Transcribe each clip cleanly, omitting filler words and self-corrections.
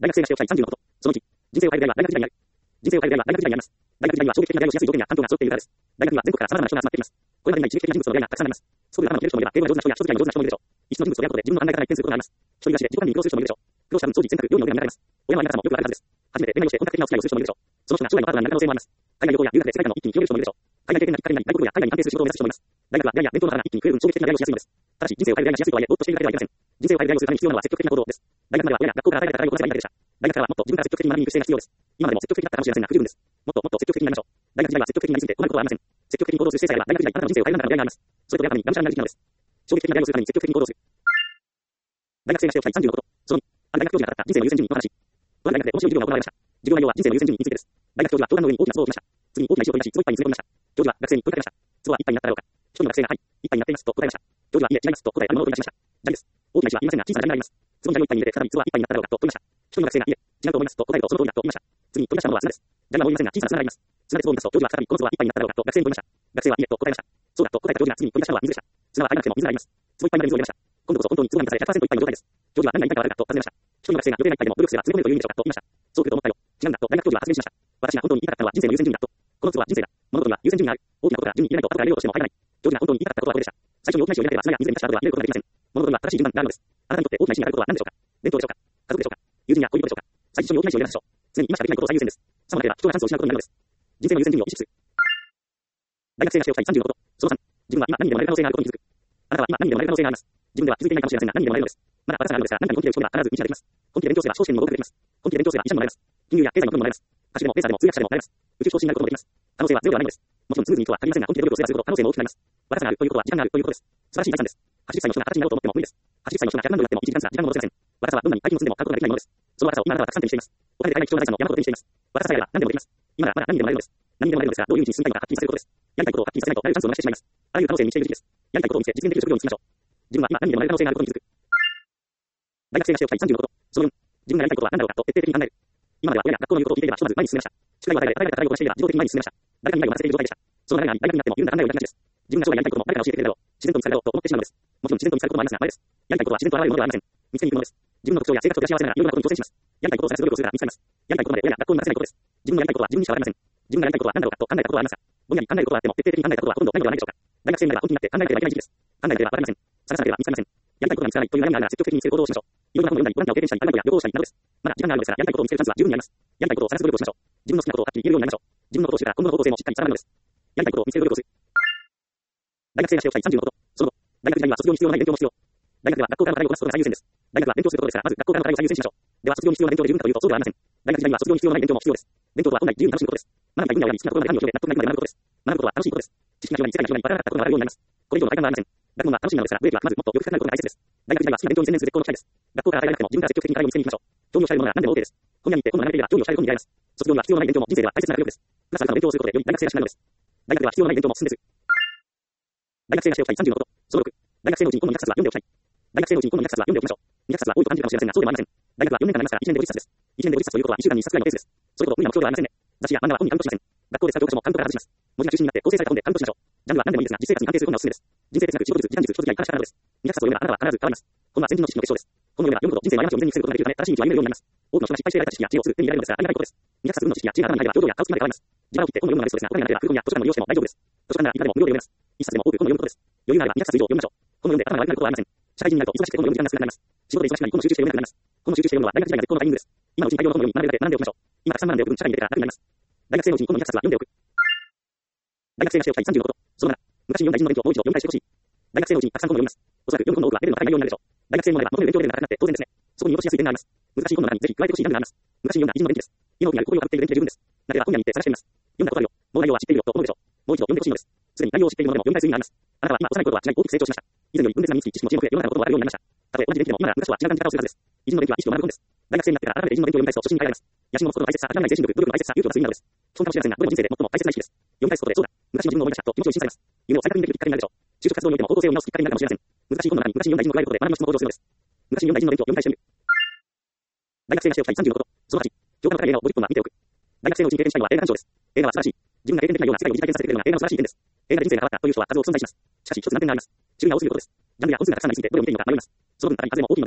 大学生がしておきたい30のこと。その1、人生を変える出会いは大学時代にある。人生を変える出会いは大学時代にあります。大学時代には衝撃的な出会いをしやすい条件や環境が揃っているからです。大学には全国から様々な人が集まってきます。これまでにない一撃的な人物の出会いがたくさんあります。そこで頭の切れる人もいれば、英語が上手な人や書作りの上手な人もいるでしょう。一種の人物と出会うことで自分の考え方が一変することがあります。一人暮らしで自己管理に苦労する人もいるでしょう。苦労した分、長時選択、料理の上に流れます。親のあり方もよくあるはずです。初めて恋愛をして本格的なお付き合いをする人もいるでしょう。その人が将来のパートナーになる可能性もあります。海外旅行や留学で世界観を一気に広げる人もいるでしょう。海外経験がきっかけになり、外国語や海外に安定する仕事を目指す人もいます。大学は出会いや勉強の幅が一気に増える分衝撃的な出会いをしやすいのです。ただし、人生を変える出会いがしやすいとはいえ、ぼーっとしているだけではいけません。人生を変える出会いをするために必要なのは積極的な行動です。大学までは親や学校から与えられた課題をこなせばいいだけでした。大学からはもっと自分から積極的に学びに行く姿勢が必要です。今までも積極的だったかもしれませんが、不十分です。もっともっと積極的になりましょう。大学時代は積極的になりすぎて困ることはありません。積極的に行動する姿勢さえあれば、大学時代あなたの人生を変えるんだから出会いがあります。それと親にがむしゃらになる時期なのです。衝撃的な出会いをするために積極的に行動する。大学生がしておきたい30のこと。その2、ある大学教授が語った人生の優先順位の話。我が大学で面白い授業が行われました。授業内容は人生の優先順位についてです。大学教授は教壇の上に大きな壺を置きました。次に大きな石を取り出し、壺いっぱいに詰め込みました。教授は学生に問いかけました。壺はいっぱいになっただろうか。一人の学生がはい、いっぱいになっていますと答えました。教授は、いえ、違いますと答え、あるものを取り出しました。砂利です。大きな石は言いませんが、小さな砂利があります。壺に砂利をいっぱいに入れて、再び壺はいっぱいになっただろうかと問いました。一人の学生が、いえ、違うと思いますと答えると、その通りだと言いました。次に取り出したものは砂です。砂利はもう言いませんが、小さな砂があります。砂で壺を満たすと、教授は再びこの壺はいっぱいになっただろうかと学生に問いました。学生は、いえと答えました。そうだと答えた教授が次に取り出したのは水でした。砂は足りなくても水があります。壺いっぱいまで水を入れました。今度こそ本当に壺に満たされ 100% いっぱいの状態です。教授は何が言いたいかわかるかと尋ねました。一人の学生が予定がいっぱいでも努力すれば詰め込めるという意味でしょうかと言いました。そう来ると思ったよ。違うんだと大学教授は発言しました。私が本当に言いたかったのは人生の優先順位だと。この壺は人生だ。物事には優先順位がある。大きなことから順に入れないと後から入れようとしても入らない。教授が本当に言いたかったことはこれでした。最初に大きな石を入れなければ砂や水に満たした後は入れることができません。物事には正しい順番があるのです。あなたにとって大きな石にあることは何でしょうか。弁当でしょうか。家族でしょうか。友人や恋人でしょうか。最初に大きな石を入れなさい。常に今しかできないことを最優先です。さもなければ人がチャンスを失うことになるのです。人生の優先順位を意識する。大学生がしておきたい30のこと。その3、自分は今何にでもなれる可能性があることに気づく。あなたは今何にでもなれる可能性があります。自分では気づいていないかもしれませんが何にでもなれるのです。まだ若さがあるのですが何かに本気で打ち込めば必ず道ができます。本気で勉強すれば少子圏にも合格できます。本気で勉強すれば医者にもなれます。金融や経済のプロにもなれます。歌手でもペーサーでも通訳者でもなれます。宇宙飛行士になることもできます。可能性はゼロではないのです。もちろんスムーズにとは限りませんが本気で努力をすればするほど可能性も大きくなります。若さがあるということは時間があるということです。素晴らしい財産です。80歳の人が形になろうと思っても無理です。80歳の人が100万ドルになっても1時間すら時間を戻せません。若さはどんなに大金を積んでも買うことができないものです。その若さを今あなたはたくさん手にしています。お金で買えない貴重な財産を山ほど手にしています。若ささえあれば何でもできます。今ならまだ何にでもなれるのです。何にでもなれるのですが、どういう道に進みたいのかはっきりさせることです。やりたいことをはっきりさせないとなれるチャンスを逃してしまいます。あらゆる可能性に満ちている時期です。やりたいことを見つけ、実現できる職業に就きましょう。自分は今何にでもなれる可能性があることに気づく。大学生がしておきたい30のこと。その4、自分がやりたいことは何だろうかと徹底的に考える。今までは親や学校の言うことを聞いていればひとまず前に進めました。宿題を与えられ、与えられた課題をこなしていれば自動的に前に進めました。誰かに未来を任せている状態でした。その流れがあり、大学になっても自分が考えをやりがちです。自分が将来やりたいことも誰かが教えてくれるだろう。自然と見つかるだろうと思ってしまうのです。もちろん自然と見つかることもありますが、あれです。やりたいことは自然と現れるものではありません。見つけに行くものです。自分の特徴や性格と照らし合わせながらいろんなことに挑戦します。やりたいことを探す努力をするから見つかります。やりたいことまで親や学校に任せないことです。自分のやりたいことは自分にしかわかりません。自分がやりたいことは何だろうかと考えたことはありますが、ぼんやり考えることはあっても徹底的に考えたことはほとんどないのではないでしょうか。大学生になれば本気になって考えなければいけない時期です。考えなければわかりません。探さなければ見つかりません。やりたいことが見つからないという悩みがあるなら積極的に見つける行動をしましょう。いろんな本を読んだり、ボランティアを経験したり、海外や旅行をしたりなどです。まだ時間があるのですが、やりたいことを見つけるチャンスは十分にあります。やりたいことを探す努力をしましょう。自分の好きなことをはっきり言えるようになりましょう。自分のことを知るから今後の方向性もしっかり定まるのです。やりたいことを見つける努力をする。大学生がしておきたい30のこと。その後、大学時代には卒業に必要のない勉強も必要。大学では学校からの課題をこなすことが最優先です。大学は勉強することですから、まず学校からの課題を最優先しましょう。では卒業に必要な勉強で十分かというとそうではありません。大学時代には卒業に必要のない勉強も必要です。勉強とは本来自由に楽しむことです。学んだ分野をやり好きなところまで何を決め納得がいくまで学ぶことです。学ぶことは楽しいことです。知識が広がり、世界が広がり、バラバラなったことがあるようになります。これ以上の体感はありません。学問は楽しみなのですが、ブレーキはまずもっとよく深くなることが大切です。大学時代は好きな勉強に専念する絶好の機会です。学校から与えられなくても自分から積極的に課題を見つけに行きましょう。興味をしたいものなら何でも OK です。本屋に行って本を眺めていれば興味をしたいことに出会えます。卒業には必要のない勉強も人生では大切な学力です。プラスアルファの勉強をすることでより大学生らしくなるのです。大学では必要のない勉強も進んでず。大学生がしておきたい30のこと。その6、大学生のうちに顧問200冊は読んでおきたい。大学生のうちに顧問200冊は読んでおきましょう。200冊は多いと感じるかもしれませんが、そうでもありません。大学は4年間ありますから1年で50冊です。1年で50冊ということは1週間に1冊くらいのペースです。それほど無理な目標ではありませんね。雑誌や漫画は本にカウントしません。学校で使う教科書もカウントから外します。文字が中心になって構成された本でカウントしましょう。ジャンルは何でもいいですが、実生活に関係する本がおすすめです。人生哲学、仕事術、時短術、人付き合い、話し方などです。200冊を読めばあなたは必ず変わります。本は先人の知識の結晶です。本を読めば読むほど人生の過ちを未然に防ぐことができるため、正しい道を歩めるようになります。多くの人が失敗して得られた知識や知恵をすぐ手に入れられるのですが、ありがたいことです。200冊分の知識や知恵が頭に入れば共同や買う月まで変わります。時間を切って本を読むのがベストですが、お金がなければ古本や図書館の利用しても大丈夫です。図書館ならいくらでも無料で読めます。1冊でも多く本を読むことです。余裕があれば200冊以上読みましょう。本を読んで頭が悪くなることはありません。社会人になると忙しくて本を読む時間が少なくなります。仕事で忙しくなり本を集中して読めなくなります。本を集中して読むのは大学時代が絶好のタイミングです。今のうちに大量の本を読み学べるだけ学んでおきましょう。今たくさん学んでおく分社会に出てから楽になります。大学生のうちに本の200冊は読んでおく。大学生がしておきたい30のこと。その7、昔に読んだ偉人の勉強をもう一度読み返してほしい。大学生のうちにたくさん本を読みます。おそらく読む本の多くはレベルの高い内容になるでしょう。大学生になれば求める勉強レベルが高くなって当然ですね。そこに落としやすい点があります。難しい本の中にぜひ加えてほしい段があります。昔に読んだ偉人の伝記です。今の時にある心をかぶっている伝記で十分です。なければ本屋に行って探してみます。読んだことあるよ。もう内容は知っているよと思うでしょう。もう一度読んでほしいのです。すでに内容を知っているものでも読み返す意味があります。あなたは今幼い頃は違い大きく成長しました。以前より分別な認識、知識も知力で世の中のこともあるようになりました。たとえ同じ伝記でも今なら昔とは違う感じ方をするはずです。偉人の伝記は意識を学ぶ本です。大学生になってから改めて偉人の伝記を読み返すと初心に帰られます。野心を持つことの大切さ、諦めない精神力、努力の大切さ、勇気を出す意味などです。基本かもしれませんが、どれも人生で最も大切な意識です。読み返すことで、そうだ、昔の自分を思い出したと気持ちを審査されます。夢を再確認できるきっかけになるでしょう。就職活動においても方向性を見直すきっかけになるかもしれません。難しい本の中に昔に読んだ偉人の加えることで学びの質も向上するのです。昔に読んだ偉人の勉強を読み返してみる。大学生がしておきたい30のこと。その8、共感の高い映画を50本は見ておく。大学生のうちに経験したいのは映画鑑賞です。映画は素晴らしい。自分が経験できないような世界を疑似体験させてくれるのが映画の素晴らしい点です。映画で人生が変わったという人は数多く存在します。しかし一つ難点があります。種類が多すぎることです。ジャンルや本数がたくさんありすぎてどれを見ていいのか迷います。その分、さらに数も大きいのです。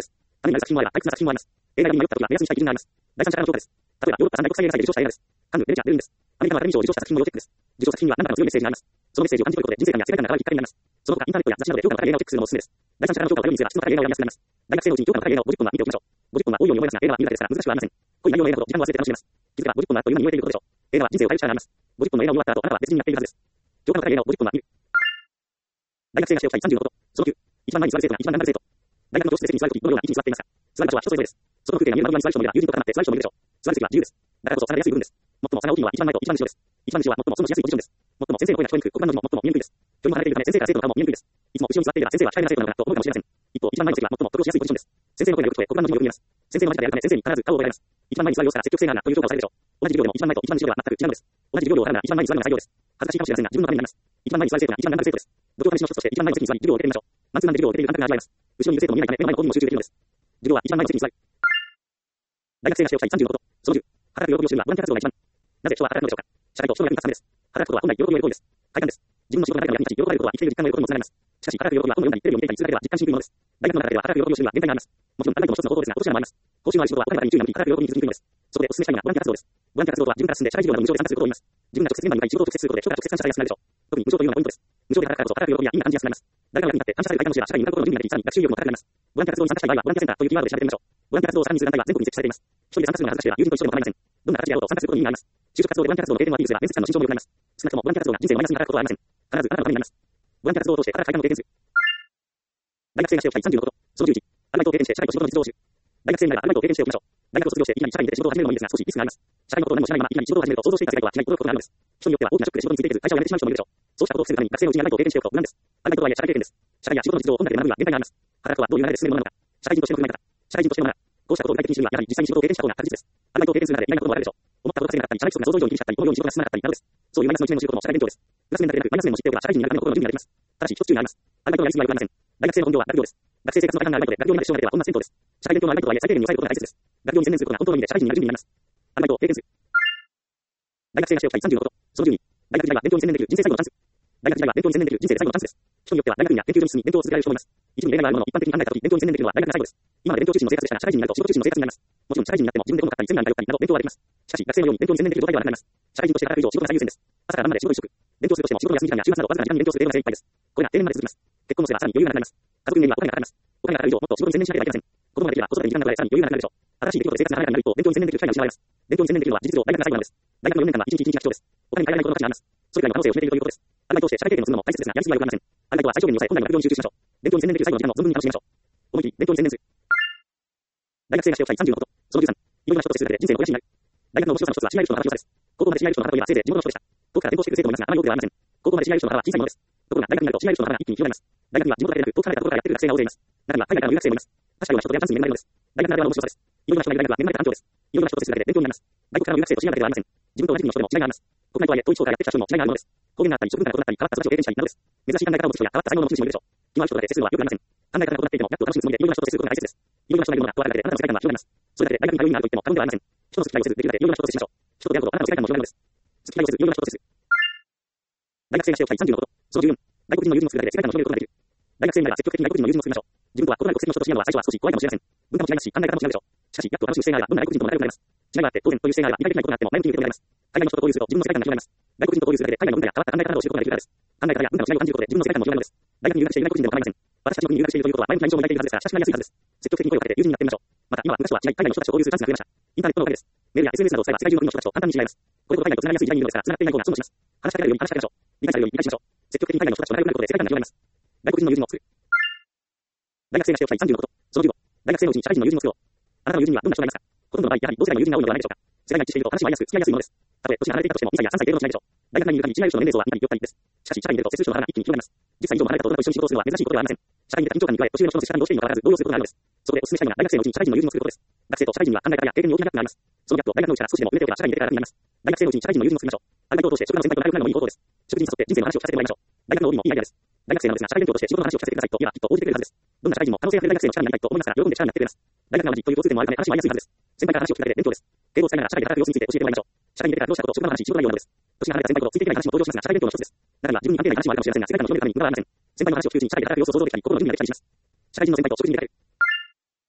雨になる作品もあれば、退屈な作品もあります。映画に迷った時は目安にしたい基準があります。第三者からの評価です。例えば、ヨーロッパ三大国際映画祭で受賞した映画です。カンヌ、ベネチア、ベルリンです。アメリカのアカデミー賞を受賞した作品も要チェックです。受賞作品には何らかの強いメッセージがあります。そのメッセージを感じ取ることで人生観や世界観が変わるきっかけになります。その他、インターネットや雑誌などで評価の高い映画をチェックするのもおすすめです。第三者からの評価を頼りにすれば質の高い映画を選びやすくなります。大学生のうちに評価の高い映画を50本は見ておきましょう。50本は多いように思いますが、映画は見るだけですから難しくはありません。濃い内容の映画ほど時間を忘れて楽しめます。気づけば50本はあっという間に終えていることでしょう。映画は人生を変える力があります。50本の映画を見終わった後、あなたは別人になっているはずです。評価の高い映画を50本は見る。大学生がしておきたい30のこと。その9。一番前に座る生徒が一番難なる生徒。大学の教室で席に座るとき、どのような位置に座っていますか？座る場所は人それぞれです。その風景が見える窓際に座る人もいれば、友人と重なって座る人もいるでしょう。座る席は自由です。だからこそ差が出やすい部分です。最も差が大きいのは一番前と一番後ろです。一番後ろは最も損しやすいポジションです。最も先生の声が聞こえにくく、黒板の字も最も見えにくいです。距離も離れているため先生から生徒の顔も見えにくいです。いつも後ろに座っていれば先生は控えめな生徒なのかと思うかもしれません。一方、一番前の席は最も得しやすいポジションです。先生の声がよく聞こえ、黒板の字もよく見えます。先生の間近でやるため先生に必ず顔を覚えられます。一番前に座る様子から積極性があるなという評価をされるでしょう。同じ授業でも一番前と一番後ろでは全く違うのです。同じ授業を払うなら一番前に座るのが最良です。恥ずかしいかもしれませんが、自分のためになります。一番前に座る生徒が一番難なる生徒です。度胸試しの一つとして一番前の席に座り、授業を受けてみましょう。マンツーマンで授業を受けている感覚が味わえます。後ろにいる生徒も見えないため、目の前の本にも集中できるのです。授業は一番前の席に座る。大学生がしておきたい30のこと。その10。働く喜びを知るはボランティア活動が一番。なぜ人は働くのでしょうか？社会と人の役に立つためです。働くことは本来喜びを得る行為です。快感です。自分の仕事が誰かの役に立ち、喜ばれることは生きている実感の喜びにもつながります。しかし、働く喜びは本の読んだり言ってるようにデータに通過では実感しにくいものです。大学の中では働く喜びを知るは限界があります。もちろん、アルバイトも一つの方法ですが、どちらもあります。報酬のある仕事はお金の中に注意が向き、働く喜びに続きにくいのです。そこでお勧めしたいのがボランティア活動です。ボランティア活動とは自分から進んで社会事業など無償で参加することを言います。自分が直接現場に向かい仕事を直接することで人から直接感謝されやすくなるでしょう。特に無償というのはポイントです。無償で働くからこそ働く喜びや意味が感じやすくなります。誰かの役に立って感謝される体験を知れば社会に向かうことの準備ができ、さらに学習意欲も高くなります。ボランティア活動に参加したい場合は、ボランティアセンターというキーワードで調べてみましょう。ボランティア活動をさらにする団体は全国に設置されています。一人で参加するのが恥ずかしいは友人と一緒でも構いません。どんな形であろうと参加することに意味があります。就職活動でボランティア活動の経験をアピールすれば面接官の心情も良くなります。少なくともボランティア活動が人生をマイナスに働くことはありません。必ずあなたのためになります。ボランティア活動を通して働く体験を経験する。大学生がしておきたい30のこと。その11。アルバイトを経験して社会と仕事の実を知る。大学生になればアルバイトを経験しておきましょう。大学を卒業していきなり社会に出て仕事を始めるのもいいですが、少しリスクがあります。社会のことを何も知らないままいきなり仕事を始めると想像していた世界とは違い驚くことがあるのです。人によっては大きなショックで仕事についていけず会社を辞めてしまう人もいるでしょう。そうしたことを防ぐために学生のうちにアルバイトを経験しておくと無難です。アルバイトとはいえ社会経験です。社会や仕事の実情を本だけで学ぶには限界があります。働くとはどういう流れで進めるものなのか。社会人としての考え方。社会人としてのマナー。こうしたことを具体的に知るにはやはり実際に仕事を経験した方が確実です。アルバイトを経験する中で意外なこともあるでしょう。思ったことが稼げなかったり、社会人が想像以上に厳しかったり、思うように仕事が進まなかったりなどです。そういうマイナスの一面を知ることも社会勉強です。プラス面だけでなくマイナス面も知っておけば社会人になるための心の準備ができます。ただし一つ注意があります。アルバイトのやりすぎは良くありません。大学生の本業は学業です。学生生活の大半がアルバイトで、学業にまで支障が出ては本末転倒です。社会勉強のアルバイトとはいえ最低限に抑えることが大切です。学業に専念することが本当の意味で社会人になる準備になります。アルバイトを経験する。大学生がしておきたい30のこと。その12。大学時代は勉強に専念できる人生最後のチャンス。大学時代は勉強に専念できる人生で最後のチャンスです。人によっては大学院や研究所に進み勉強を続けられる人もいます。一部に例外はあるものの一般的に考えたとき勉強に専念できるのは大学が最後です。今まで勉強中心の生活でしたが社会人になると仕事中心の生活になります。もちろん社会人になっても自分で本を買ったりセミナーに通ったりなど勉強はできます。しかし学生のように勉強に専念できる状態ではなくなります。社会人として働く以上仕事が最優先です。朝から晩まで仕事一色。勉強するとしても仕事の休み時間や週末などわずかな時間に勉強する英語が精一杯です。これが定年まで続きます。結婚をすればさらに余裕がなくなります。家族運営にはお金がかかります。お金がかかる以上もっと仕事に専念しなければいけません。子供ができれば子育てに時間が取られさらに余裕がなくなるでしょう。新しい出来事で生活が華やかになる一方、勉強に専念できる機会が失われます。勉強に専念できるのは事実上大学が最後なのです。大学の4年間は一日一日が貴重です。お金に変えられないことが価値があります。それ以外の可能性を決めているということです。アルバイトをして社会経験を積むのも大切ですが、やりすぎは良くありません。アルバイトは最小限に抑え、本来の学業に集中しましょう。勉強に専念できる最後の時間を存分に楽しみましょう。思い切り勉強に専念する。大学生がしておきたい30のこと。その13。いろいろな仕事をするだけで人生の肥やしになる。大学の面白さの一つは知り合える人の幅広さです。高校まで知り合える人の幅といえばせいぜい地元の人でした。遠くから転校してくる生徒もいますが、あまり多くはありません。高校まで知り合える人の幅は小さいものです。ところが大学になると知り合える人の幅が一気に広がります。大学には地元だけでなく遠く離れたところからやってくる学生が大勢います。中には海外からの留学生もいます。確かには人と出会うチャンスに恵まれるのです。大学ならではの面白さです。いろいろな人がいる大学は恵まれた環境です。いろいろな人と接するだけで勉強になります。外国からの留学生と知り合うだけではありません。自分と同じ国の人でも違いがあります。国内とはいえ遠い地方からやってきた人にも違いがあるのです。方言があったり、職文化が異なったり、変わった育ちを経験したりなどです。珍しい考え方を持つ人や変わった才能の持ち主もいるでしょう。気の合う人だけ接するのはよくありません。考え方が異なっていても、やっと楽しむつもりでいろいろな人と接することが大切です。いろいろな人がいるものが加わるだけであなたの世界観は広がります。それだけで大学に通う意味があると言っても過言ではありません。人の付き合いをせずできるだけいろいろな人と接しましょう。人と出会うことあなたの世界観も広がるのです。付き合いをせずいろいろな人と接する。大学生がしておきたい30のこと。その14。外国人の友人を作るだけで世界観を広げることができる。大学生になら積極的に外国人の友人を作りましょう。自分とは異なる国籍の人と知り合うのは最初は少し怖いかもしれません。文化も違いますし、考え方も違うでしょう。しかし、やっと楽しむ姿勢があれば、どんな外国人とも仲良くなれます。違いがあって当然という姿勢があれば、意外的なことがあっても前向きに受け止められます。海外の人と交流すると自分の世界観が広がります。外国人と交流するだけで海外の文化や変わった考え方などを知ることができるからです。考え方や文化の違いを感じることで自分の世界観も広がるのです。大学に留学している外国人でも構いません。私たちの国に留学しているということは前向きな印象を抱いているはずですから、親しくなりやすいはずです。積極的に声をかけて友人になってみましょう。また、今は昔とは違い、海外の人たちと交流するチャンスが増えました。インターネットのおかげです。メールや SNS などを使えば世界中の国の人たちと簡単に知り合えます。これほど海外と繋がりやすい時代にいるのですから、繋がっていない方が損をします。話しかけられるように話しかけましょう。理解されるように理解しましょう。積極的に海外の人たちと仲良くなることで世界観が広がります。外国人の友人を作る。大学生がしておきたい30のこと。その15。大学生のうちに社会人の友人を作ろう。あなたの友人にはどんな人がいますか？ほとんどの場合、やはり同世代の友人が多いのではないでしょうか。世代が一致していると話は合いやすく、付き合いやすいものです。たとえ年が離れていたとしても2歳や3歳程度の違いでしょう。大学内にいる限り知り合いる人の年齢層は見たり寄ったりです。しかし、社会に出ると接する人の幅が一気に広がります。10歳以上も離れた大人と一緒に仕事をするのは珍しいことではありません。社会に出た緊張感に加え、年上の人と接したどうしていいのかわからず動揺することがあるのです。そこでお勧めしたいのが大学生のうちに社会人の友人を作ることです。学生と社会人には考え方や経験に大きなギャップがあります。そのギャップを大学のうちから少しでも埋めておけば社会に出てから楽になります。大学生のうちに社会人の友人を作りましょう。アルバイトを通して職場の先輩と仲良くなるのもいい方法です。職人に沿って人生の話を聞かせてもらいましょう。大学の OB もいいアイデアです。大学生なのですが、社会勉強として仕事の話を聞かせてくださいと言えばきっと応じてくれるはずです。どんな社会人も可能性あふれる大学生の力になりたいと思いますから喜んで力になってくれます。大学が同じという共通点もあるため話は合いやすいはずです。先輩から話を聞くだけで勉強です。英語を使いながら社会で働く様子について教えてもらいましょう。社会に出てからどうしたこと、職場の話、仕事内容などです。年が離れた先輩とついていけない話も登場しますが、社会勉強の一つです。中には自分に関係ない話もあるかもしれませんが、世界観を広めるために無駄はありません。先輩の話を聞くうちに社会で働く様子を想像できたり、心の準備ができたりします。社会人の先輩と職人に出会える。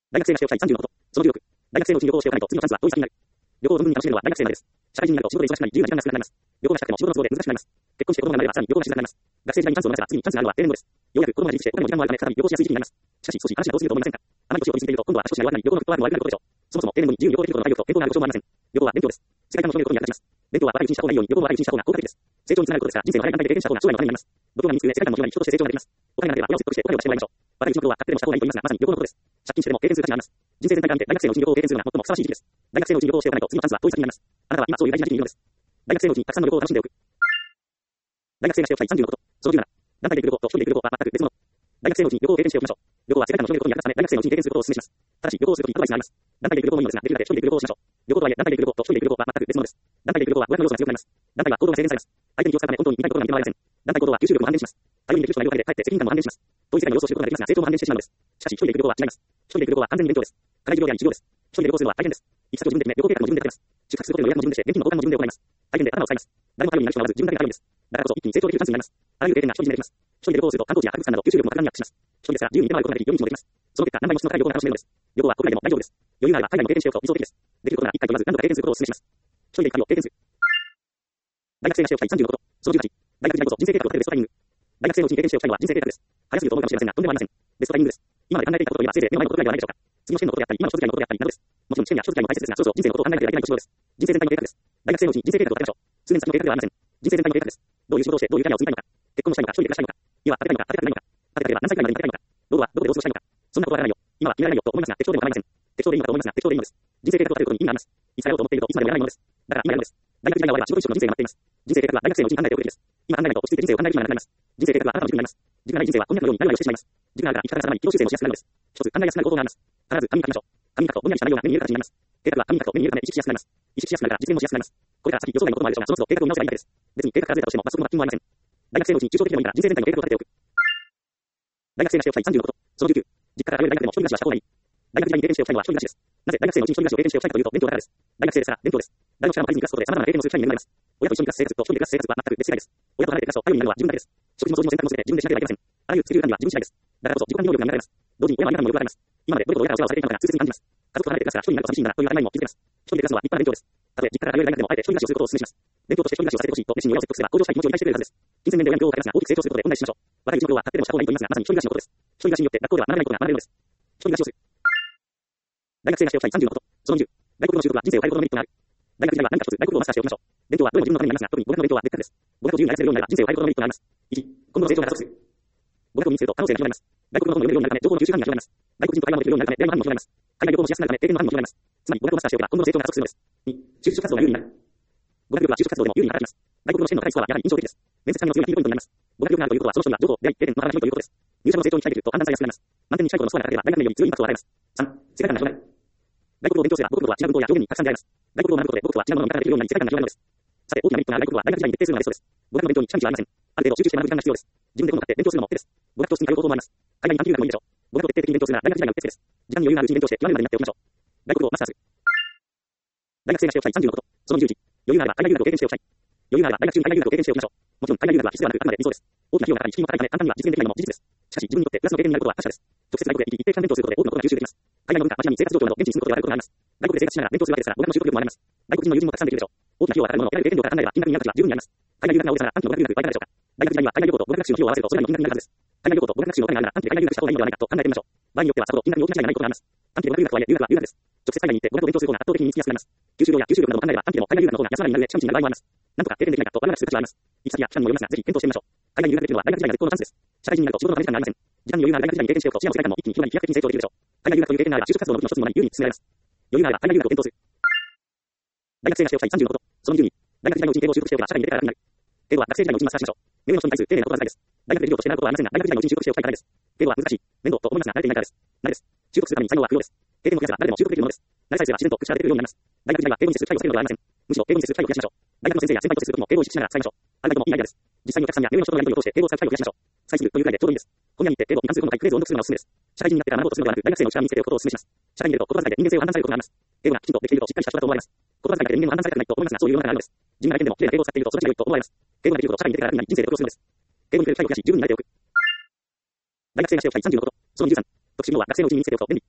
大学生がしておきたい30のこと。その16。大学生のうちに旅行をしておかないと次のチャンスは遠い先になる。旅行を存分に楽しめるのは大学生までです。社会人になると仕事で忙しくなり自由な時間が少なくなります。旅行がしたくても仕事の都合で難しくなります。結婚して子供が生まれればさらに旅行がしづらくなります。学生時代にチャンスを逃せば次にチャンスがあるのは定年後です。ようやく子供が自立してお金も時間もあるため再び旅行しやすい時期になります。しかし少し話が多すぎると思いませんか。あまり年を取りすぎていると今度は足腰が弱くなり旅行のフットワークも悪くなることでしょう。そもそも定年後に自由に旅行できることの体力と健康がある保証もありません。旅行は勉強です。世界観の広めることに役立ちます。勉強は若いうちにした方がいいように旅行も若いうちにした方が効果的です。成長につながることですから人生の早い段階で経験した方が将来のためになります。度胸が身につく上世界観も広まり人として成長ができます。お金がなければ親を説得してお金を貸してもらいましょう。若いうちの頃は買ってでもした方がいいと言いますがまさに旅行のことです。借金してでも経験する価値があります。人生全体から見て大学生のうちに旅行を経験するのが最もふさわしい時期です。大学生のうちに旅行をしておかないと次のチャンスは遠い先になります。あなたは今そういう大事な時期にいるのです。大学生のうちにたくさんの旅行を楽しんでおく。大学生がしておきたい30のこと。その17。団体で行く旅行と一人で行く旅行は全く別物。大学生のうちに旅行を経験しておきましょう。旅行は世界観の広めることに役立つため大学生のうちに経験することをお勧めします。ただし旅行をするときアドバイスがあります。団体で行く旅行もいいのですができるだけ一人で行く旅行をしましょう。旅行とはいえ団体で行く旅行と一人で行く旅行は全く別物です。団体で行く旅行は語学の要素が強くなります。団体は行動が制限されます。相手に気を使うため本当に見たいことが見てもらえません。団体行動は吸収力も半減します。対応にできる人がいるおかげでかえって責任感も半減します。遠い世界の様子を知ることができますが成長も半減してしまうのです。しかし一人で行く旅行は違います。一人で行く旅行は完全に勉強です。課題授業であり授業です。一人で旅行するのは大変です。行き先を自分で決め、旅行計画も自分で立てます。宿泊することの予約も自分でして、現金の交換も自分で行います。大変で頭を使います。誰も頼りになる人がおらず自分だけが頼りです。だからこそ一気に成長できるチャンスになります。あらゆる経験が一人でできます。一人で旅行をすると観光地や博物館など吸収力も格段にアップします。一人ですから自由に見て回ることができ、夜道もできます。その結果何倍も質の高い旅行が楽しめるのです。旅行は国内でも大丈夫です。余裕があれば海外も経験しておくと理想的です。できることなら一回と言わず何度か経験することをお勧めします。一人で旅を経験する。大学生がしておきたい30のこと。その18。大学時代こそ人生計画を立てるベストタイミング。大学生のうちに経験しておきたいのは人生計画です。早すぎると思うかもしれませんがとんでもありません。ベストタイミングです。今まで考えていたことといえばせいぜい目の前のことくらいではないでしょうか。次の試験のことであったり今の人付き合いのことであったりなどです。もちろん試験や人付き合いも大切ですがそろそろ人生のことを考えなければいけない年頃です。人生全体の計画です。大学生のうちに人生計画を立てましょう。数年先の計画ではありません。人生全体の計画です。どういう仕事をしてどういうキャリアを積みたいのか。結婚をしたいのか一人で暮らしたいのか。家は建てたいのか建てたくないのか。建てたければ何歳くらいまでに建てたいのか。老後はどこでどう過ごしたいのか。そんなことはやらないよ。今は決められないよと思いますが適当でも構いません。適当でいいのかと思いますが適当でいいのです。人生計画を立てることに意味があります。いつやろうと思っているといつまでもやらないものです。だから今やるのです。大学時代が終われば仕事一生の人生が待っています。人生計画は大学生のうちに考えておくべきです。今考えないと落ち着いて人生を考える暇がなくなります。人生計画はあなたの軸になります。軸がない人生はこんにゃくのようになるまでしてしまいます。軸があるから生き方が定まり軌道修正もしやすくなるのです。一つ考えやすくなる行動があります。必ず紙に書きましょう。紙に書くとぼんやりした内容が目に見える形になります。計画は紙に書くと目に見えるため意識しやすくなります。意識しやすくなるから実現もしやすくなります。これから先予想外のこともあるでしょうがその都度計画を見直せばいいだけです。別に計画からずれたとしても罰則も罰金もありません。大学生のうちに抽象的でもいいから人生全体の計画を立てておく。大学生がしておきたい30のこと。その19。実家から通える大学でも一人暮らしはした方がいい。大学時代に経験しておきたいのは一人暮らしです。なぜ大学生のうちに一人暮らしを経験しておきたいかというと勉強だからです。大学生ですから勉強です。誰の力も借りずに暮らすことで様々な経験をする機会に恵まれます。親と一緒に暮らす生活と一人で暮らす生活は全く別世界です。親と離れて暮らすと頼りになるのは自分だけです。食事も掃除も洗濯も全て自分でしなければいけません。あらゆるスキル管理は自分次第です。だからこそ自己管理能力が磨かれます。同時に親は皆さんの能力があります。今までどれほど親から力をされていたのか痛切に感じます。家族と離れて暮らすから一人になると寂しいんだなという当たり前にも気づけます。一人で暮らすのは立派な勉強です。たとえ実家から通える大学でもあえて一人暮らしをすることをお勧めします。勉強として一人暮らしをさせてほしいと熱心に親を説得すれば向上したい気持ちを理解してくれるはずです。金銭面で親に病をかけますが大きく成長することで恩返ししましょう。若いうちの頃は買ってでもした方がいいと言いますがまさに一人暮らしのことです。一人暮らしによって学校では学べないことが学べるのです。一人暮らしをする。大学生がしておきたい30のこと。その20。外国の習得は人生を変えることのメリットがある。大学時代は何か一つ外国語をマスターしておきましょう。勉強はどれも自分のためになりますが特に語学の勉強は別格です。語学を自由に操れるようになれば人生を変えることのメリットがあります。1、今後の成長が加速する。語学を身につけると可能性が広がります。外国の本を読めるようになるため情報の吸収範囲が広がります。外国人と会話もできるようになるため出会いの範囲も広がります。海外旅行もしやすくなるため経験の範囲も広がります。つまり語学をマスターしておけば今後の成長が加速するのです。2、就職活動が有利になる。語学力は就職活動でも有利に働きます。外国の試験の高いスコアはやはり印象的です。面接官の強いキーポイントになります。語学力があるということはその人には情報、出会い、経験の幅が広いということです。入社の成長に期待できると判断されやすくなります。満点に近いほどのスコアが高ければ大学名より強いインパクトを与えます。3、世界観が広がる。外国語を勉強すれば母国語は違う文法や表現にたくさん出会います。外国語を学ぶことで母国とは違うものを見方ができるようになり世界観が広がるのです。さて大きなメリットが外国語は大学時代に徹底するのがベストです。語学の勉強に近道はありません。ある程度集中して学ぶ時間が必要です。自分で本を買って勉強するのも手です。語学教室に通う方法もあります。海外に短期留学もいいでしょう。語学を徹底的に勉強するなら大学時代がうってつけです。時間に余裕があるうちに勉強して極めるまでになっておきましょう。外国語をマスターする。大学生がしておきたい30のこと。その11。余裕があれば海外留学を経験しておきたい。余裕があれば大学中に海外留学を経験しておきましょう。もちろん海外留学は必須ではなくあくまで理想です。大きな費用がかかり資金も高いため簡単には実現できないのも事実です。しかし自分にとってプラスの経験になることは確かです。直接外国へ行き一定期間勉強することで多くのことが吸収できます。海外の文化、街並み、生活状況など現地に住むことがあることがあります。外国で生活しながら勉強するわけですから語学の習得力もあります。外国人の友人もたくさんできるでしょう。大きな費用がかかるものを得られる経験量から考えれば金額になる価値は十分にあります。海外留学が大げさな短期の語学留学はいかがでしょうか。大学時代には海外旅行と語学学習の費用を合わせるとそれなりの金額になるはずです。海外旅行と語学学習のお金があるなら短期で海外留学した方がいいのではないかと考えてみましょう。場合によってはさほど金額に大きな違いがないことがあります。短期で語学留学とはいえ留学は留学です。直接海外に行って語学を勉強する方が圧倒的に身につきやすくなります。吸収量や吸収力などを考えれば短期でも海外留学の方が安らぎになる上で近道になる場合もあります。なんとか経験できないかと我々がする価値はあります。行き先や期間にもよりますがぜひ検討してみましょう。海外に留学できるのは大学時代が絶好のチャンスです。社会人になると仕事のためしかなりません。時間に余裕がある大学時代に経験しておくと視野の世界観も一気に広がり飛躍的に成長できるでしょう。海外留学という経験があれば就職活動の武器の一つにもなり有利に進められます。余裕があれば海外留学を検討する。大学生がしておきたい30のこと。その12。大学時代のうちに英語を習得しておけば社会に出てから楽になる。英語は学生時代のうちにマスターしましょう。目上の人に対する丁寧な言葉遣いです。大学で授業として習うことはありませんが大学時代のうちに習得しておきたい課題です。英語は難しい、面倒と思いますが慣れていないからです。慣れです。習得するために才能は不要です。経験を増やせば誰でも習得できるものです。慣れさえすれば自然と口が出てくるようになります。大学時代は英語に接する機会を避けるのではありません。むしろ英語に接する機会を増やしましょう。大学の先生や先輩と接するときも英語を意識しながら使いましょう。あるだけでもいいアイデアです。実際にお客さんや目上の人とのやり取りを通して英語を使う機会を増やしましょう。再するというくらいでちょうどいいです。今夜に行って英語に関する本を書いフレーズを音読するのがおすすめです。社会人になってから学ぼうとするのではなく大学生のうちから身につけておくことをお勧めします。社会に出ると言葉遣いで人間性を判断されることがあります。英語がきちんとできているとしっかりした人だと思われます。言葉遣いだけで人間を判断されたくないと思いますがそういう世の中があるのです。自分がだけでも綺麗な英語を使っているとそれだけ良いと思われます。英語ができることを社会に出てから楽になり人生で苦労するのです。英語に触れる機会を増やし十分に慣れておく。大学生がしておきたい30のこと。その23。特殊技能は学生のうちに身につけておくと便利。あ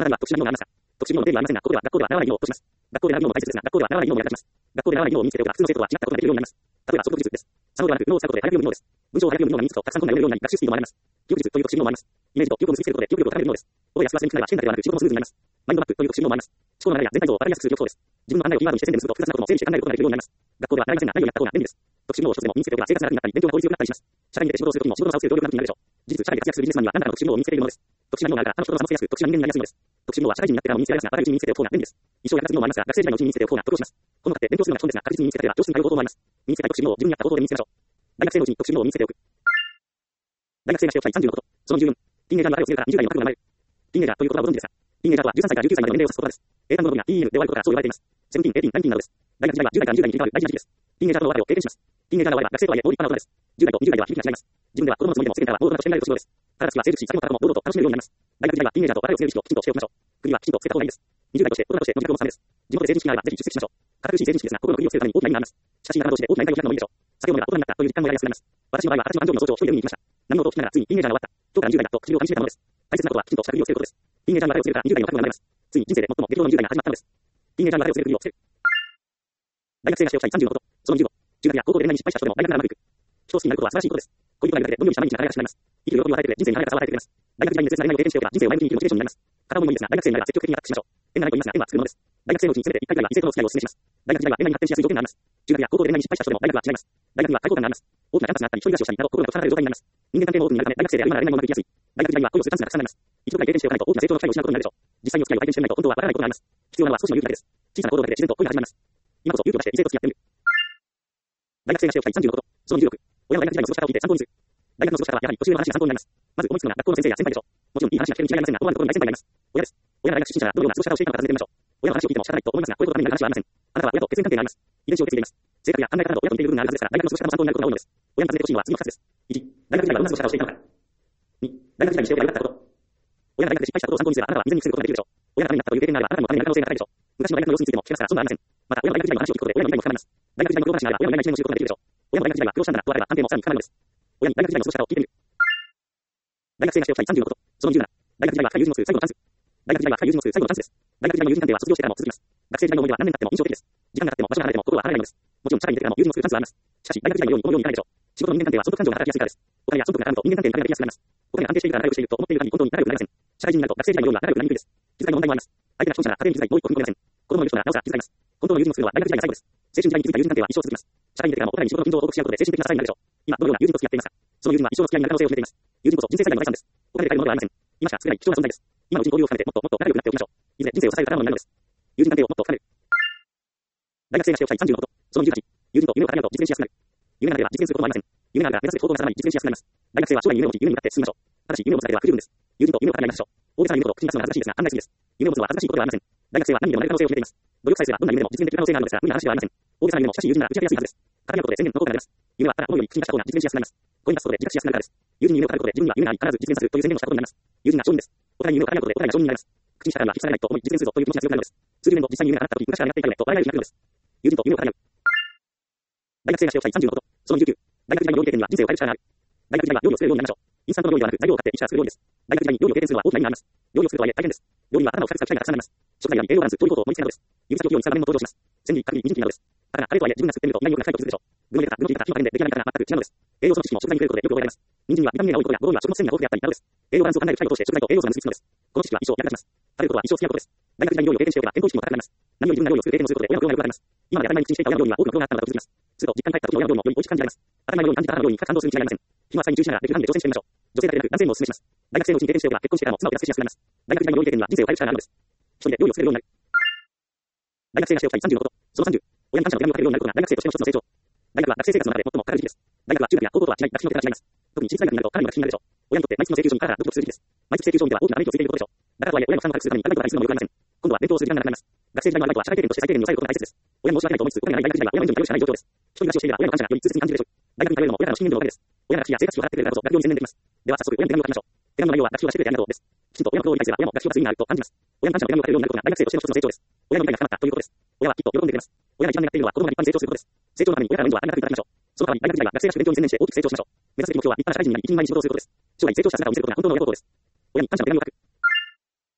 あなたには特殊な技能がありますか？特殊な技能の定義はありませんが、ここでは学校では習わない技能とします。学校で習う技能も大切ですが、学校では習わない技能も役立ちます。学校で習わない技能を身につけておけば、普通の生徒とは違ったことができるようになります。例えば、速度技術です。作語ではなく、脳を使うことで早く読む技能です。文章を早く読む技能が身につくと、たくさん本が読めるようになり、学習スピードも上がります。記憶術という特殊技能もあります。イメージと記憶を結びつけることで記憶力を高める技能です。覚えやすく忘れにくくなれば試験だけではなく、仕事もスムーズになります。マインドマップという特殊技能もあります。思考の流れや全体像を分かりやすくする力です。自分の考えをキーワードにして線で結ぶと、複雑なことも整理して考えることができるようになります。学校では習いませんが、何をやった方が便利です。特殊技能を一つでも身につけておけば生活が楽になったり、勉強が効率よくなったりします。社会に出て仕事をするときも仕事の差をつける労力が楽になるでしょう。事実、社会で活躍するビジネスマンには何らかの特殊技能を身につけているものです。特殊な技能があるから、他の人の差もつけやすく、特殊な人間になりやすいのです。特殊技能は社会人になってからも身につけられますが、若いうちに身につけておく方が便利です。一生役立つ技能もありますが、学生時代のうちに身につけておく方が得をします。この中で勉強するのが基本ですが、確実に身につけたれば教室に通う方法もあります。身につけたい特殊技能を自分に合った方法で身につけましょう。大学生のうちに特殊技能を身につけておく。大学生がしておきたい30のこと。その10分。ティーンエイジャーのあれを告げるから20代には覚悟が生まれる。ティーンエイジャーという言葉をご存知ですか？ティーンエイジャーとは13歳から19歳までの年齢を指す言葉です。英単語の語尾が TEN で終わることからそう呼ばれています。17、18、19などです。大学時代は10代から20代に切り替わる大事な時期です。ティーンエイジャーとの別れを経験します。ティーンエイジャーの別れは学生とはいえ大立派な大人です。10代と20代では響きが違います。自分では子供のつもりでも世間からはモードなとして見られる年頃です。ただしは成熟し、先の方も堂々と楽しめるようになります。大学時代はティーンエイジャーと別れを告げる式をきちんとしておきましょう。国はきちんとつけた方がいいです。20代として大人としての自覚も定めです。地元で成人式があればぜひ出席しましょう。堅苦しい成人式ですが、心の国をつけるために大きな意味があります。しかし、仲間同士で大きな会議を開くのもいいでしょう。先ほどが大人になったという実感もやりやすくなります。私の場合は私の誕生日の早朝を一人で見に行きました。何の音を聞きながらついにティーンエイジャーが終わった。今日から20代だと薬を噛み締めたものです。大切なことはきちんとした国をつけることです。ティーンエイジャーの別れを告げるから20代の覚悟が生まれます。ついに人生で最も激動の20代が始まったのです。ティーンエイジャーの別れを告げる国をつける。大学生がしておきたい30のこと。その15。中学や高校で恋愛に失敗した人でも大学ならうまくいく。人を好きになることは素晴らしいことです。恋人がいるだけでどんよりした毎日が輝かしくなります。生きる喜びを与えてくれ、人生に輝かさを与えてくれます。大学時代に熱烈な恋愛を経験しておけば人生を前向きに生きるモチベーションになります。片思いもいいですが、大学生になれば積極的にアタックしましょう。縁がないと言いますが、縁は作るものです。大学生のうちに全て1回ぐらいは異性との付き合いをお勧めします。大学時代は恋愛に発展しやすい条件があります。中学や高校で恋愛に失敗した人でも大学は違います。大学には開放感があります。大きなキャンパスがあったり、一人暮らしをしたりなど、心が重なる状態になります。人間関係も多くになるため、大学生である今なら恋愛もうまくいきやすい。大学時代には恋をするチャンスがたくさんあります。一度くらい経験しておかないと大きな成長の機会を失うことになるでしょう。実際にお付き合いを体験してみないと本当はわからないことがあります。必要なのは少しの勇気だけです。小さな行動だけで自然と恋が始まります。今こそ勇気を出して異性と付き合ってみる。大学生がしておきたい30のこと。その26。親の大学時代の過ごし方を聞いて参考にする。大学の過ごし方はやはり年上の話が参考になります。まず思いつくのが学校の先生や先輩でしょう。もちろんいい話が聞けるに違いありませんが、思わぬところに大先輩がいます。親です。親が大学出身者がどのような過ごし方をしていたのか尋ねてみましょう。親の話を聞いても仕方ないと思いますが、こういうことがためになる話はありません。あなたは親と血縁関係があります。遺伝子を受け継いでいます。性格や考え方など親と似ている部分があるはずですから、大学の過ごし方も参考になることが多いのです。親に尋ねてほしいのは次の2つです。1、大学時代はどんな過ごし方をしていたのか。2、大学時代にしておけばよかったこと。親が大学で失敗したことを参考にすれば、あなたは未然に防ぐことができるでしょう。親がためになったという経験があれば、あなたにもためになる可能性が高いでしょう。昔の大学の様子についても聞けますから、そんなありません。また、親の大学時代の話を聞くことで親の理解も深まります。大学時代の苦労話があれば、親の恋愛の一年を知ることができるでしょう。親の大学時代は苦労したんだなとあれば、関係もさらに深まるのです。親に大学時代の過ごし方を聞いてみる。大学生がしておきたい30のこと。その27。大学時代は深い友人を作る最後のチャンス。大学時代は深い友人を作る最後のチャンスです。大学時代の友人関係は卒業してからも続きます。学生時代の思い出は何年経っても印象的です。時間が経っても場所が離れても心は離れないのです。もちろん社会に出てからも友人を作るチャンスはあります。しかし、大学時代のようにこのようにいかないでしょう。仕事の人間関係は損得感情が働きやすいからです。お金や損得が絡むと人間関係に絡みやすくなります。お金が安定しているから仲良くしていると思っている限り本当に仲良くなりません。社会人になると学生時代のようには仲良くなりにくいです。気遣いの問題もあります。相手が勝者なら家庭に気遣いもう一個踏み込めません。子供のいる人ならなおさら気遣います。本当の友人を作るのは大学時代が最後です。青春時代に築いた友人関係は一生続きます。社会に出てからもお互いに仕事の近況を報告し合うことで精神的な支えになるでしょう。今どのような友人と付き合っていますか？その友人は一生の付き合いになる可能性を秘めています。友人こそ人生最大の財産です。お金で買えるものではありません。今しか作れない貴重な存在です。今のうちに交流を深めてもっともっと仲良くなっておきましょう。いずれ人生を支える宝物になるのです。友人関係をもっと深める。大学生がしておきたい30のこと。その28。友人と夢を語り合うと実現しやすくなる。夢がなければ実現することもありません。夢があるが目指すべき方向が定まり実現しやすくなります。大学生は将来夢を持ち夢に向かって進みましょう。ただし夢を持つだけでは不十分です。友人と夢を語り合いましょう。大げさな夢と口に出すのが恥ずかしいですが案外すぎです。夢を持つのは恥ずかしいことではありません。大学生は何にでもなれる可能性を秘めています。努力さえすればどんな夢でも実現できる可能性があるのですが無理な話ではありません。大げさな夢もしかし友人なら打ち明けやすいはずです。語り合うことで宣言の効果が出ます。夢はただこのように口に出した方が実現しやすくなります。声に出すことで自覚しやすくなるからです。友人に夢を語ることで自分には夢があり必ず実現させるという宣言をしたことになります。友人が証人です。お互いに夢を語り合うことでお互いが証人になります。口にしたからには引き下がらないと思い実現するぞという気持ちが強くなるのです。数十年後実際に夢が叶った時昔から願っていた夢と笑えるようになるのです。友人と夢を語り合う。大学生がしておきたい30のこと。その19。大学時代の料理経験には人生を変える力がある。大学時代は料理を作れるようになりましょう。インスタントの料理ではなく材料を買って一から作る料理です。大学時代に料理を経験するのは大きな意味があります。料理を作るとはいえ大変です。料理は頭を深く使う機会がたくさんあります。食材や栄養バランス、調理法と盛り付けなどです。指先を器用に使う場面も登場します。千里、角煮、みじん切りなどです。ただ、あれとはいえ自分が作ってみると意外によく深いことするでしょう。具の入れ方、具の切り方、火の加減で出来上がり方が全く違うのです。栄養素の知識も食材に触れることでよく覚えられます。人参にはビタミン A が多いことや、ゴロには食物繊維が豊富であったりなどです。栄養バランスを考える機会を通して食材と栄養素が結びつくのです。この知識は一生役立ちます。食べることは一生好きなことです。大学時代に料理を経験しておけば健康意識も高くなります。何より自分が料理を作る経験をすることで親の病が良くなります。今まで当たり前に口にしていた親の料理には多くの苦労があったのだと気づきます。すると実家に帰った時の親の料理もより美味しく感じられます。当たり前のように感じた母の料理に深く感動するに違いありません。今は際に注意しながらできる範囲で挑戦してみましょう。女性だけでなく男性にもお勧めします。大学生のうちに経験しておけば結婚してからも妻を助けしやすくなります。大学時代の料理経験には人生を変える力があるのです。一人で料理を作れるようになる。大学生がしておきたい30のこと。その30。親に感謝の手紙を書けるようになることが大学生としての一つの成長。大学は学生生活の中で最もかかる時期です。大学は中学や高校とは違い、学習の手が違います。特に私立大学になるとかなりの学習になるでしょう。親にとって毎月の請求書にからドキドキする時期です。毎月請求書を見ては大きなダメージをついていることでしょう。だからとはいえ親の負担を軽くするために高いことをするのもよくありません。今度は勉強をする時間がなくなります。学生時代のアルバイトは社会経験として最低限に抑えることが大切です。親に申し訳ないと思いつつ、お金がない大学時代は親の援助に頼るしかない状況です。一人暮らしをしていれば親の感謝がより痛切に感じるでしょう。大学に通えるのも親からの信任のおかげです。親が学費や生活費を払ってくれるからこそ学業に専念できます。では早速親に手紙を書きましょう。手紙の内容は学習がしてくれてありがとうです。きちんと親の心を理解すれば親も学習が次になると感じます。親に感謝の手紙を書けるようになることが大学生としての一つの成長です。親の理解が深まったということです。親はきっと喜んでくれます。親が一番願っているのは子供が立派に成長することです。成長のために親から援助はありがたくいただきましょう。その代わり大学時代は学生らしく勉強に専念して大きく成長しましょう。目指すべき目標は立派な社会人になり一人前に仕事をすることです。将来成長した姿を見せることが本当の親孝行です。親に感謝の手紙を書く。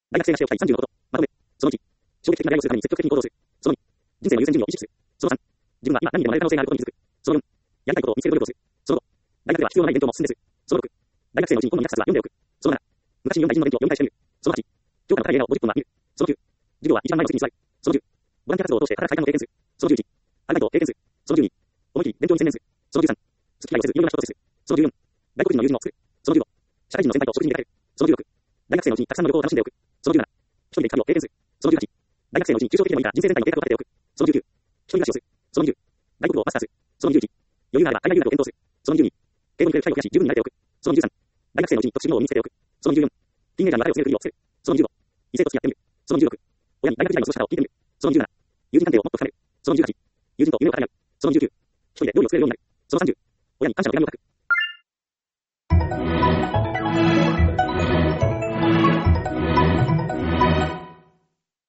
大学生がしておきたい30のこと。まとめ。その1、衝撃的な出会いをするために積極的に行動する。その2、人生の優先順位を意識する。その3、自分は今何にでもなれる可能性があることに気づく。その4、やりたいことを見つける努力をする。その5、大学では必要ない勉強も進んです。その6、大学生のうちに本の2冊は読んでおく。その7、昔に読んだ偉人の勉強を読み返してみる。その8、教科の課題映画を50分は見る。その9、授業は一番前の席に座る。その10、ボランティア活動を通して働く体感を経験する。その11、アルバイトを経験する。その12、思い切り勉強に専念する。その13、付き合いをせずいろいろな人と接する。その14、外国人の友人を作る。その15、社会人の先輩と食事に出かける。その16、大学生のうちにたくさんの旅行を楽しんでおく。その17、一人で旅を経験する。その18、大学生のうちに抽象的でもいいから人生全体の計画を立てておく。その19、一人暮らしをする。その20、外国語をマスターする。その21、余裕があれば海外留学を検討する。その22、英語に触れる機会を増やし十分に慣れておく。その23、大学生のうちに特殊技能を身につけておく。その24、ティーンエージャーに別れを告げるふりをする。その25、異性と付き合ってみる。その26、親に大学時代の過ごし方を聞いてみる。その27、友人関係をもっと深める。その28、友人と夢を語り合う。その29、一人で料理を作れるようになる。その30、親に感謝の手紙を書く。